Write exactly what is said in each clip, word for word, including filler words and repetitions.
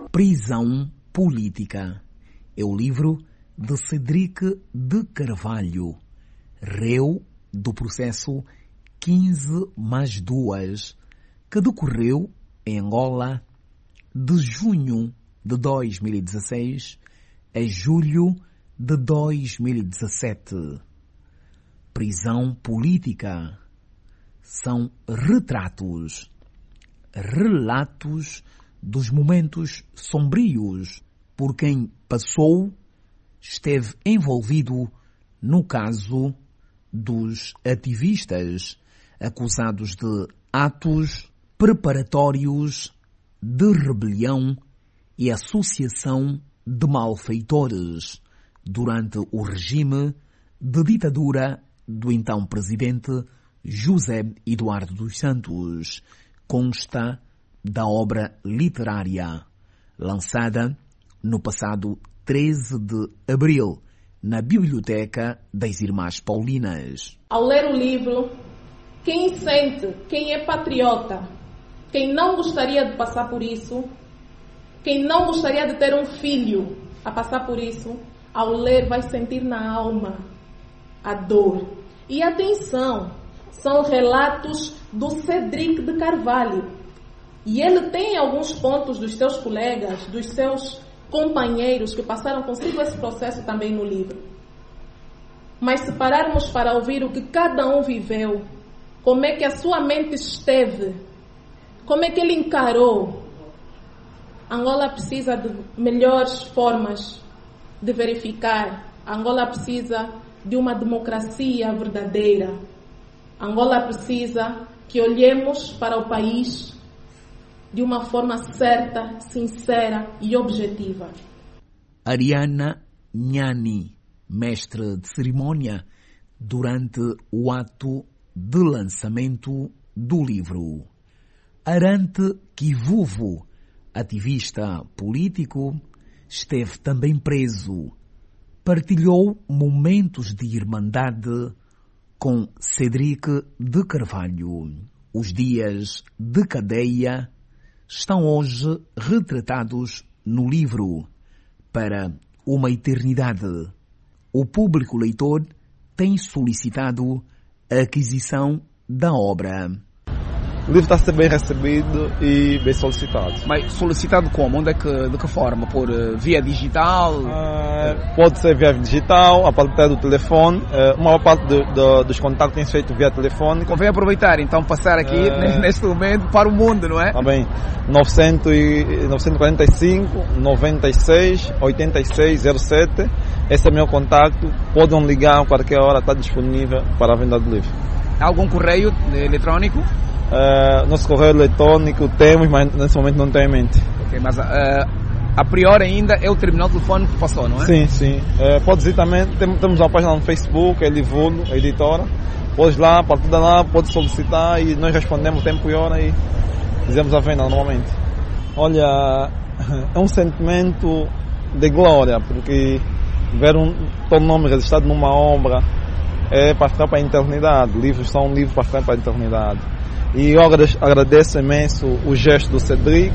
Prisão Política. É o livro de Cedric de Carvalho, réu do processo quinze mais duas, que decorreu em Angola de junho de dois mil e dezesseis a julho de dois mil e dezassete. Prisão política. São retratos, relatos dos momentos sombrios por quem passou, esteve envolvido no caso dos ativistas acusados de atos preparatórios de rebelião e associação de malfeitores durante o regime de ditadura do então presidente José Eduardo dos Santos. Consta da obra literária lançada no passado treze de abril na Biblioteca das Irmãs Paulinas. Ao ler o livro, quem sente, quem é patriota, quem não gostaria de passar por isso, quem não gostaria de ter um filho a passar por isso, ao ler vai sentir na alma a dor. E atenção, são relatos do Cedric de Carvalho. E ele tem alguns pontos dos seus colegas, dos seus companheiros que passaram consigo esse processo também no livro. Mas se pararmos para ouvir o que cada um viveu, como é que a sua mente esteve, como é que ele encarou, Angola precisa de melhores formas de verificar. Angola precisa de uma democracia verdadeira. Angola precisa que olhemos para o país de uma forma certa, sincera e objetiva. Ariana Nhani, mestre de cerimônia durante o ato de lançamento do livro. Arante Kivuvu, ativista político, esteve também preso. Partilhou momentos de irmandade com Cedric de Carvalho. Os dias de cadeia estão hoje retratados no livro para uma eternidade. O público leitor tem solicitado a aquisição da obra. O livro está a ser bem recebido e bem solicitado. Mas solicitado como? Onde é que, de que forma? Por uh, via digital? Uh, pode ser via digital, a partir do telefone. Uh, uma parte do, do, dos contatos tem feito via telefone. Convém aproveitar, então, passar aqui uh, neste momento para o mundo, não é? Tá bem. novecentos e quarenta e cinco, noventa e seis, oitenta e seis, zero sete. Esse é o meu contacto. Podem ligar a qualquer hora, está disponível para a venda do livro. Há algum correio eletrônico? Uh, nosso correio eletrônico temos, mas nesse momento não tem em mente. Ok, mas uh, a priori ainda é o terminal telefónico que passou, não é? Sim, sim. Uh, pode ir também, tem, temos uma página no Facebook, é Livulho, a editora. Pode ir lá, a partir de lá, pode solicitar e nós respondemos tempo e hora e fizemos a venda normalmente. Olha, é um sentimento de glória, porque ver um teu nome registrado numa obra é para ficar para a eternidade. Livros são livros para ficar para a eternidade. E eu agradeço imenso o gesto do Cedric,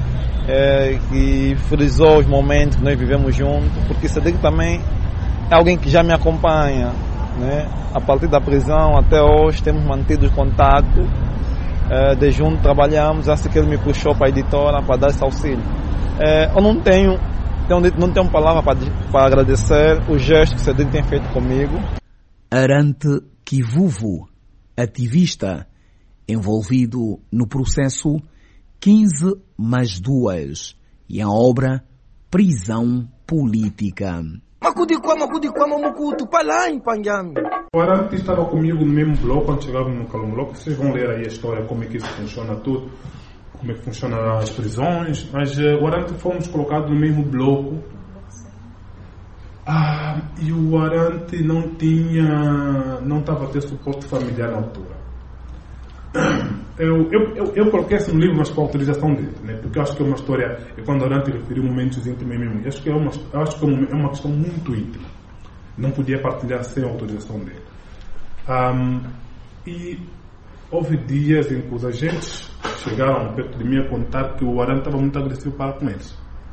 é, que frisou os momentos que nós vivemos juntos, porque Cedric também é alguém que já me acompanha, né? A partir da prisão até hoje temos mantido contato, é, de junto trabalhamos, assim que ele me puxou para a editora para dar esse auxílio. É, eu não tenho, tenho, não tenho palavra para, para agradecer o gesto que Cedric tem feito comigo. Arante Kivuvu, ativista envolvido no processo quinze mais duas e a obra Prisão Política. O Arante estava comigo no mesmo bloco quando chegávamos no Calungloco. Vocês vão ler aí a história, como é que isso funciona tudo, como é que funcionam as prisões. Mas uh, o Arante fomos colocados no mesmo bloco. Ah, e o Arante não tinha, não estava a ter suporte familiar na altura. Eu, eu, eu, eu coloquei isso no livro, mas com a autorização dele, né? Porque eu acho que é uma história, e quando o Arante referiu momentos íntimos mesmo, eu acho que é uma, eu acho que é uma questão muito íntima. Não podia partilhar sem a autorização dele. Um, e houve dias em que os agentes chegaram perto de mim a contar que o Arante estava muito agressivo para com eles.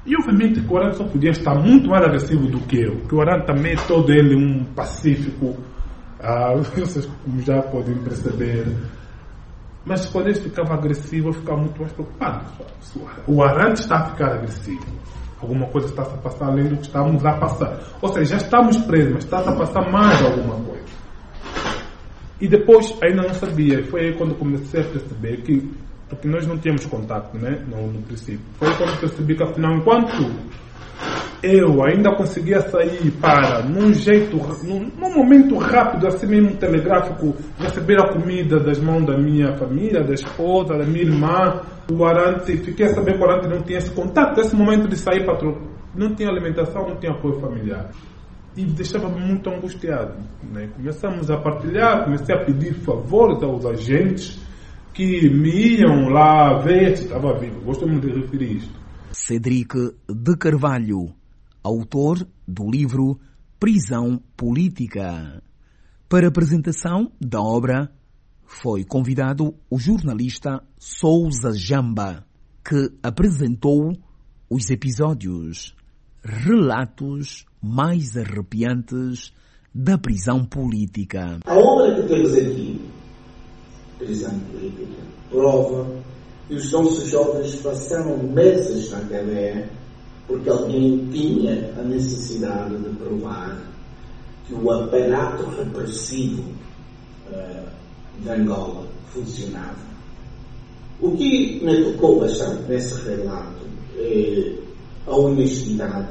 E obviamente que o Arante só podia estar muito mais agressivo do que eu, porque o Arante também é todo ele um pacífico, ah, vocês já podem perceber. Mas quando ele ficava agressivo, eu ficava muito mais preocupado. O Arante está a ficar agressivo. Alguma coisa está a passar além do que estamos a passar. Ou seja, já estamos presos, mas está a passar mais alguma coisa. E depois, ainda não sabia. E foi aí quando comecei a perceber que, porque nós não tínhamos contato, né, no, no princípio. Foi aí quando percebi que, afinal, enquanto eu ainda conseguia sair para, num jeito, num, num momento rápido, assim mesmo telegráfico, receber a comida das mãos da minha família, da esposa, da minha irmã, o Arante, fiquei a saber que o Arante não tinha esse contato, esse momento de sair para trocar, não tinha alimentação, não tinha apoio familiar. E deixava-me muito angustiado, né? Começamos a partilhar, comecei a pedir favores aos agentes que me iam lá ver se estava vivo. Gosto muito de referir isto. Cédric de Carvalho, autor do livro Prisão Política. Para a apresentação da obra, foi convidado o jornalista Souza Jamba, que apresentou os episódios, relatos mais arrepiantes da prisão política. A obra que temos aqui, Prisão Política, prova que os nossos jovens passaram meses na cadeia porque alguém tinha a necessidade de provar que o aparato repressivo uh, de Angola funcionava. O que me tocou bastante nesse relato é a honestidade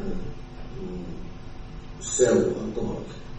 do seu autor,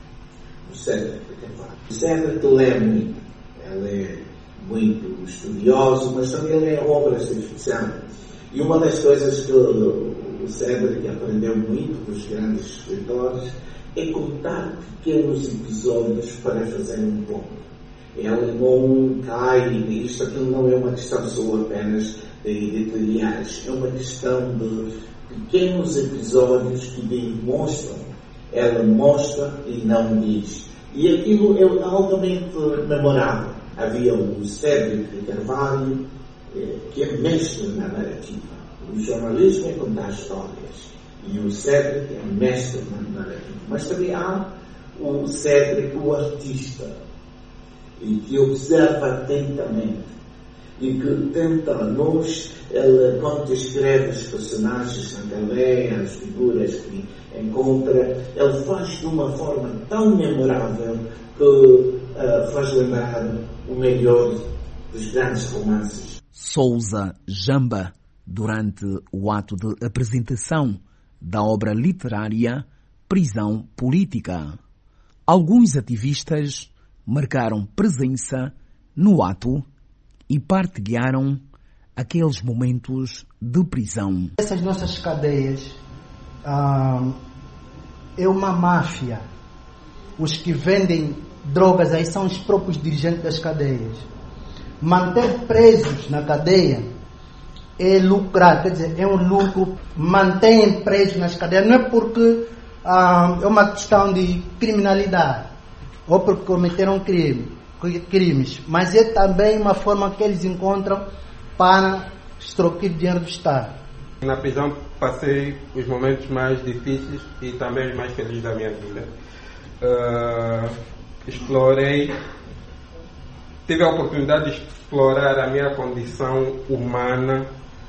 o Cédric de Carvalho. O Cédric lê muito, ele é muito estudioso, mas também lê obras de ficção. E uma das coisas que o Cédric aprendeu muito dos grandes escritores é contar pequenos episódios para fazer um ponto. Ele não cai nisto, aquilo não é uma questão só apenas de detalhes, é uma questão de pequenos episódios que demonstram, ela mostra e não diz. E aquilo é altamente memorável. Havia o Cédric de Carvalho, que é mestre na narrativa. O jornalismo é contar histórias e o Cédric é mestre na narrativa. Mas também há o Cédric, o artista, e que observa atentamente e que tenta a nós, ele, quando descreve os personagens na cadeia, as figuras que encontra, ele faz de uma forma tão memorável que uh, faz lembrar o melhor dos grandes romances. Souza Jamba, durante o ato de apresentação da obra literária Prisão Política. Alguns ativistas marcaram presença no ato e partilharam aqueles momentos de prisão. Essas nossas cadeias ah, é uma máfia. Os que vendem drogas aí são os próprios dirigentes das cadeias. Manter presos na cadeia é lucrar, quer dizer, é um lucro. Mantém presos nas cadeias, não é porque ah, é uma questão de criminalidade ou porque cometeram crime, crimes, mas é também uma forma que eles encontram para extorquir dinheiro do Estado. Na prisão passei os momentos mais difíceis e também os mais felizes da minha vida. Uh, explorei, tive a oportunidade de explorar a minha condição humana,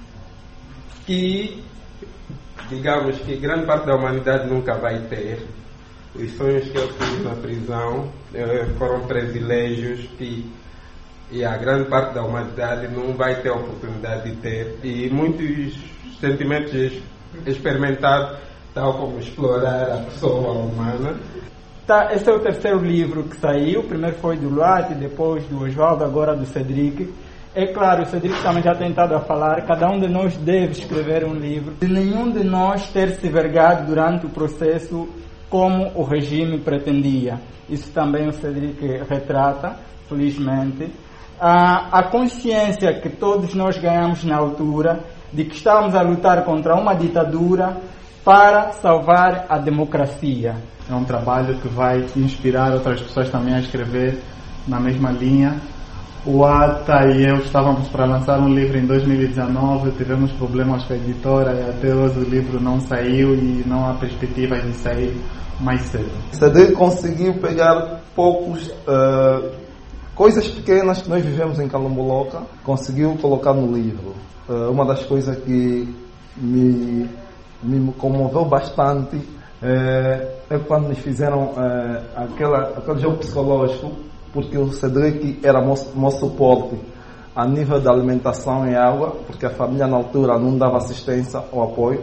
que, digamos que grande parte da humanidade nunca vai ter. Os sonhos que eu tive na prisão eh, foram privilégios que e a grande parte da humanidade não vai ter a oportunidade de ter. E muitos sentimentos experimentados, tal como explorar a pessoa humana. Tá, esse é o terceiro livro que saiu. O primeiro foi do Luati, depois do Oswaldo, agora do Cédric. É claro, o Cédric também já tem tentado a falar, cada um de nós deve escrever um livro. De nenhum de nós ter se vergado durante o processo como o regime pretendia. Isso também o Cédric retrata, felizmente. A, a consciência que todos nós ganhamos na altura de que estávamos a lutar contra uma ditadura para salvar a democracia. É um trabalho que vai inspirar outras pessoas também a escrever na mesma linha, o Ata e eu estávamos para lançar um livro em dois mil e dezenove, tivemos problemas com a editora e até hoje o livro não saiu e não há perspectivas de sair mais cedo. O Cedric conseguiu pegar poucos uh, coisas pequenas que nós vivemos em Calamboloca, conseguiu colocar no livro. Uh, uma das coisas que me, me comoveu bastante é, é quando nos fizeram uh, aquela, aquele jogo psicológico, porque o Cedric era nosso, nosso suporte a nível da alimentação e água, porque a família na altura não dava assistência ou apoio.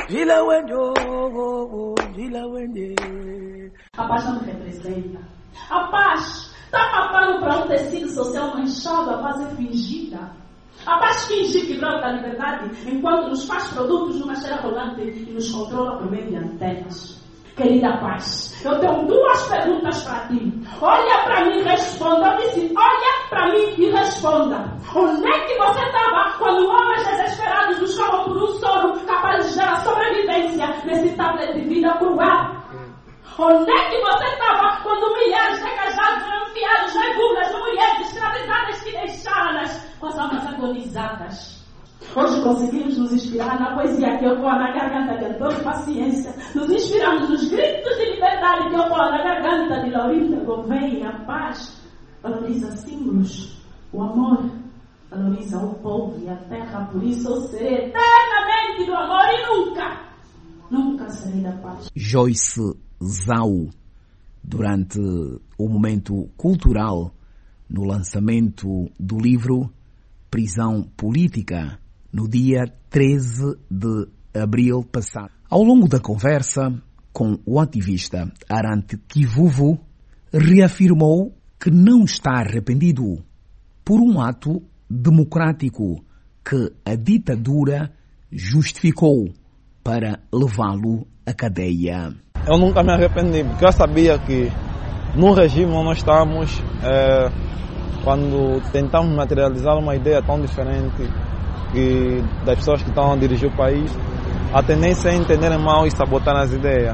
A paz não me representa. A paz está papando para um tecido social manchado à base fingida. A paz finge que brota a liberdade enquanto nos faz produtos numa cheira rolante e nos controla por meio de antenas. Querida paz, eu tenho duas perguntas para ti. Olha para mim e responda. Eu disse, olha para mim e responda. Onde é que você estava quando homens desesperados buscavam por um soro capaz de gerar sobrevivência nesse tablet de vida cruel? Onde é que você estava quando milhares de cajados eram enfiados nas búzias de mulheres escravizadas que deixaram-nas com as almas agonizadas? Hoje conseguimos nos inspirar na poesia que ecoa na garganta de dor e paciência. Nos inspiramos nos gritos de liberdade que ecoa na garganta de Laurinda Gouveia. A paz valoriza símbolos, o amor valoriza o povo e a terra. Por isso eu serei eternamente do amor e nunca, nunca serei da paz. Joyce Zau, durante o momento cultural no lançamento do livro Prisão Política, no dia treze de abril passado. Ao longo da conversa com o ativista Arante Kivuvu, reafirmou que não está arrependido por um ato democrático que a ditadura justificou para levá-lo à cadeia. Eu nunca me arrependi, porque eu sabia que no regime onde nós estamos, é, quando tentamos materializar uma ideia tão diferente que das pessoas que estão a dirigir o país, a tendência é entenderem mal e sabotar as ideias.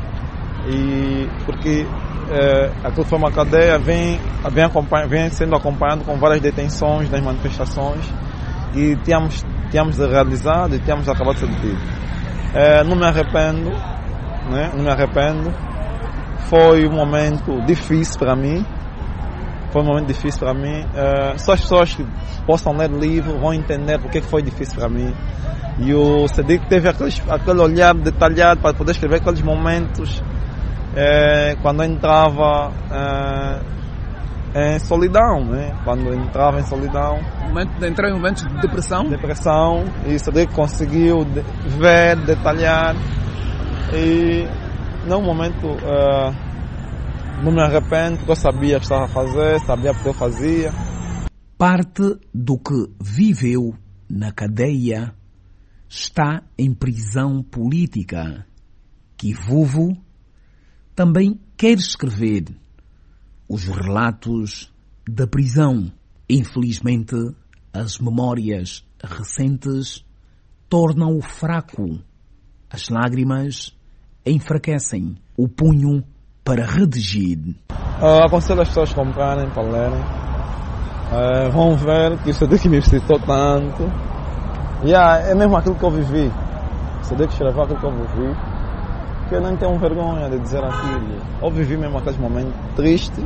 E porque é, aquilo foi uma cadeia, vem, vem, vem sendo acompanhado com várias detenções das manifestações e tínhamos, tínhamos realizado e tínhamos acabado de ser detidos. É, não me arrependo, né? Não me arrependo. Foi um momento difícil para mim. Foi um momento difícil para mim. Uh, só as pessoas que possam ler o livro vão entender porque foi difícil para mim. E o Cedric teve aqueles, aquele olhar detalhado para poder escrever aqueles momentos uh, quando eu entrava uh, em solidão, né? Quando eu entrava em solidão. Momento, entrou em momentos de depressão? Depressão. E o Cedric conseguiu de, ver, detalhar. E num momento... Uh, Não me arrependo porque eu sabia o que estava a fazer, sabia o que eu fazia. Parte do que viveu na cadeia está em prisão política. Kivuvu também quer escrever os relatos da prisão. Infelizmente, as memórias recentes tornam-o fraco. As lágrimas enfraquecem o punho para redigir. Uh, aconselho as pessoas a comprarem, para lerem. Uh, vão ver que o Cedric me visitou tanto. Yeah, é mesmo aquilo que eu vivi. O Cedric escreveu aquilo que eu vivi. Que eu não tenho vergonha de dizer aquilo. Eu vivi mesmo aqueles momentos tristes.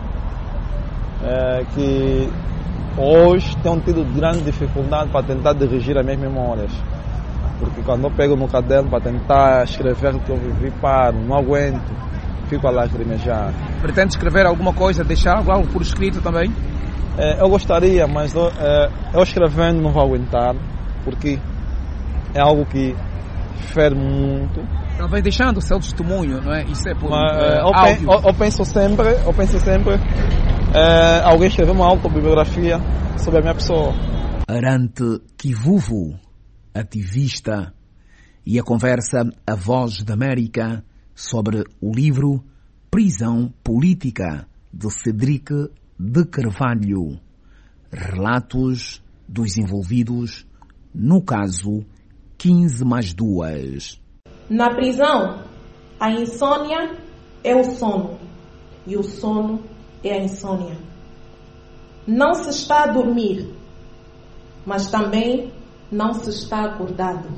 Uh, que hoje tenho tido grande dificuldade para tentar dirigir as minhas memórias. Porque quando eu pego no caderno para tentar escrever o que eu vivi, paro, não aguento. Fico a lacrimejar. Pretende escrever alguma coisa, deixar algo por escrito também? É, eu gostaria, mas eu, é, eu escrevendo não vou aguentar, porque é algo que fere muito. Talvez deixando o seu testemunho, não é? Isso é por mas, é, eu, áudio. Eu, eu penso sempre, eu penso sempre é, alguém escrever uma autobiografia sobre a minha pessoa. Arante Kivuvu, ativista, e a conversa A Voz da América sobre o livro Prisão Política, de Cedric de Carvalho. Relatos dos envolvidos no caso quinze mais duas. Na prisão, a insônia é o sono e o sono é a insônia. não se está a dormir, mas também não se está acordado.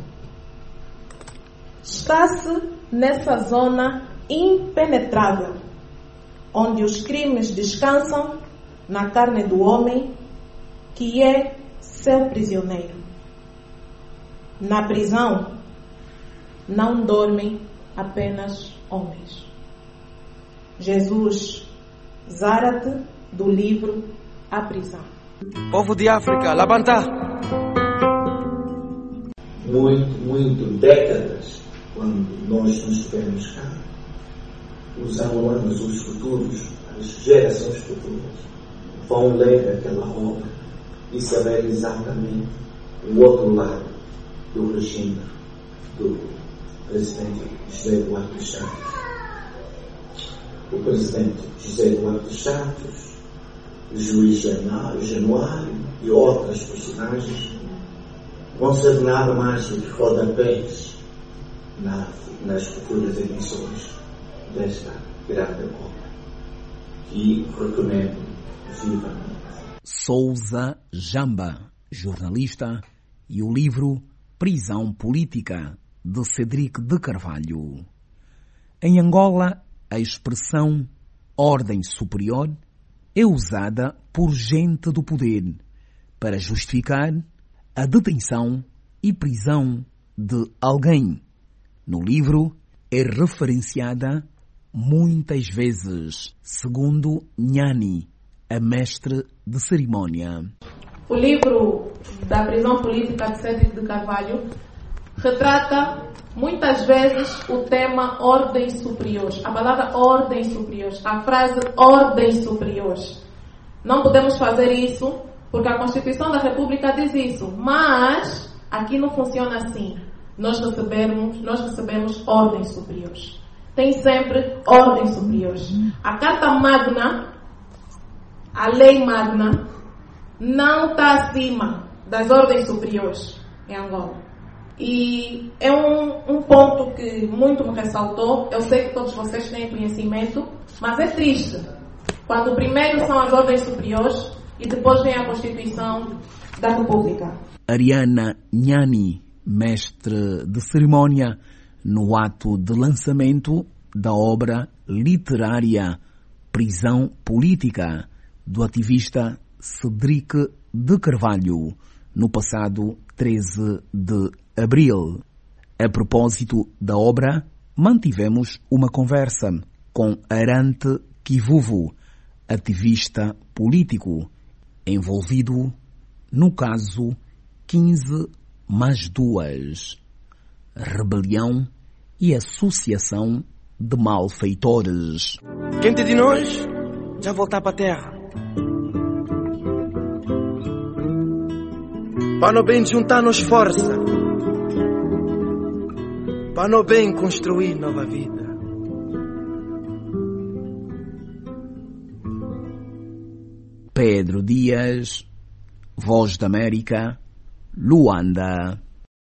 Está-se nessa zona impenetrável, onde os crimes descansam na carne do homem, que é seu prisioneiro. Na prisão não dormem apenas homens. Jesus Zárate, do livro A Prisão. Povo de África, levanta! Muito, muito, décadas, quando nós não estivermos cá, os alunos, os futuros, as gerações futuras, vão ler aquela obra e saber exatamente o outro lado do regime do presidente José Eduardo dos Santos. O presidente José Eduardo dos Santos, o juiz Januário e outras personagens vão ser nada mais do que rodapés na, nas futuras edições desta grande obra, que recomendo vivamente. Souza Jamba, jornalista, e o livro Prisão Política, de Cedric de Carvalho. Em Angola, a expressão ordem superior é usada por gente do poder para justificar a detenção e prisão de alguém. No livro é referenciada muitas vezes, segundo Nhani, a mestre de cerimónia. O livro da prisão política de Cedric de Carvalho retrata muitas vezes o tema ordem superior, a palavra ordem superior, a frase ordem superior. Não podemos fazer isso porque a Constituição da República diz isso, mas aqui não funciona assim. Nós recebemos, nós recebemos ordens superiores. Tem sempre ordens superiores. A Carta Magna, a Lei Magna, não está acima das ordens superiores em Angola. E é um, um ponto que muito me ressaltou. Eu sei que todos vocês têm conhecimento, mas é triste quando primeiro são as ordens superiores e depois vem a Constituição da República. Ariana Nhani, mestre de cerimónia, no ato de lançamento da obra literária Prisão Política, do ativista Cedric de Carvalho, no passado treze de abril. A propósito da obra, mantivemos uma conversa com Arante Kivuvu, ativista político, envolvido no caso quinze mais duas, rebelião e associação de malfeitores. Quem de nós já voltar para a terra? Para no bem juntar-nos força, para no bem construir nova vida. Pedro Dias, Voz da América, Luanda.